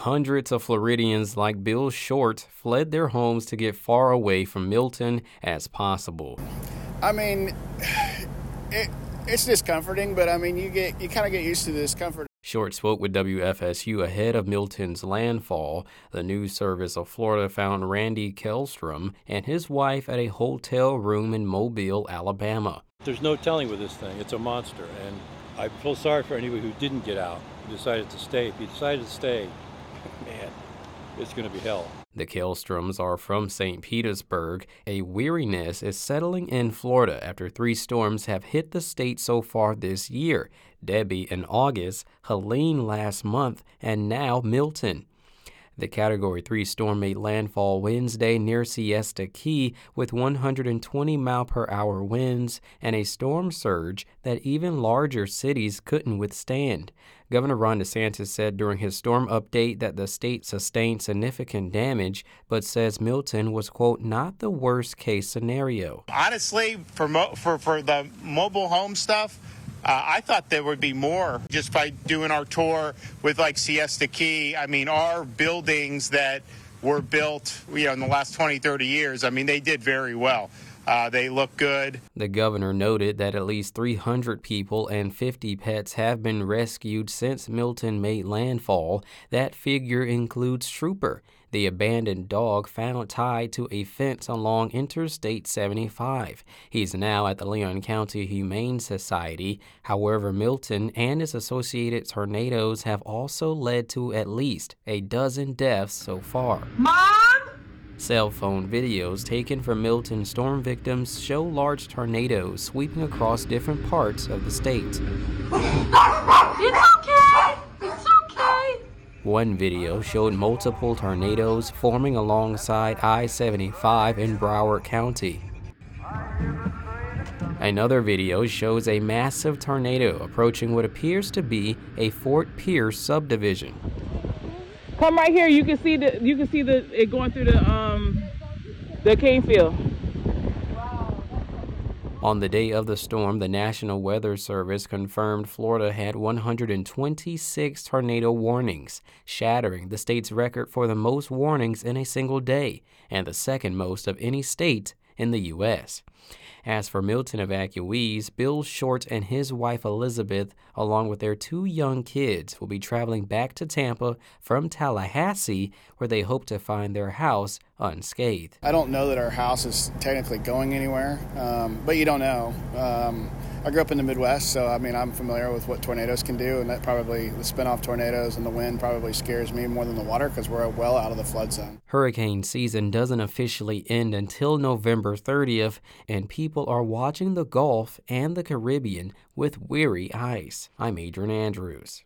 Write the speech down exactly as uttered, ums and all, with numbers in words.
Hundreds of Floridians like Bill Short fled their homes to get far away from Milton as possible. I mean, it, it's discomforting, but I mean, you get you kind of get used to the discomfort. Short spoke with W F S U ahead of Milton's landfall. The news service of Florida found Randy Kellstrom and his wife at a hotel room in Mobile, Alabama. There's no telling with this thing. It's a monster, and I feel sorry for anybody who didn't get out, who decided to stay. If you decided to stay, man, it's going to be hell. The Kellstroms are from Saint Petersburg. A weariness is settling in Florida after three storms have hit the state so far this year. Debbie in August, Helene last month, and now Milton. The Category three storm made landfall Wednesday near Siesta Key with one hundred twenty mile per hour winds and a storm surge that even larger cities couldn't withstand. Governor Ron DeSantis said during his storm update that the state sustained significant damage, but says Milton was, quote, not the worst case scenario. Honestly, for mo- for, for the mobile home stuff, Uh, I thought there would be more just by doing our tour with like Siesta Key. I mean, our buildings that were built, you know, in the last twenty, thirty years, I mean, they did very well. Uh, they look good. The governor noted that at least three hundred people and fifty pets have been rescued since Milton made landfall. That figure includes Trooper, the abandoned dog found tied to a fence along Interstate seventy-five. He's now at the Leon County Humane Society. However, Milton and its associated tornadoes have also led to at least a dozen deaths so far. Mom? Cell phone videos taken from Milton storm victims show large tornadoes sweeping across different parts of the state. It's okay. It's okay. One video showed multiple tornadoes forming alongside I seventy-five in Broward County. Another video shows a massive tornado approaching what appears to be a Fort Pierce subdivision. Come right here. You can see the you can see the it going through the um the cane field. On the day of the storm, the National Weather Service confirmed Florida had one hundred twenty-six tornado warnings, shattering the state's record for the most warnings in a single day and the second most of any state in the U S As for Milton evacuees, Bill Short and his wife Elizabeth, along with their two young kids, will be traveling back to Tampa from Tallahassee, where they hope to find their house unscathed. I don't know that our house is technically going anywhere, um, but you don't know. Um, I grew up in the Midwest, so I mean I'm familiar with what tornadoes can do, and that probably the spin-off tornadoes and the wind probably scares me more than the water because we're well out of the flood zone. Hurricane season doesn't officially end until November thirtieth, and people are watching the Gulf and the Caribbean with weary eyes. I'm Adrian Andrews.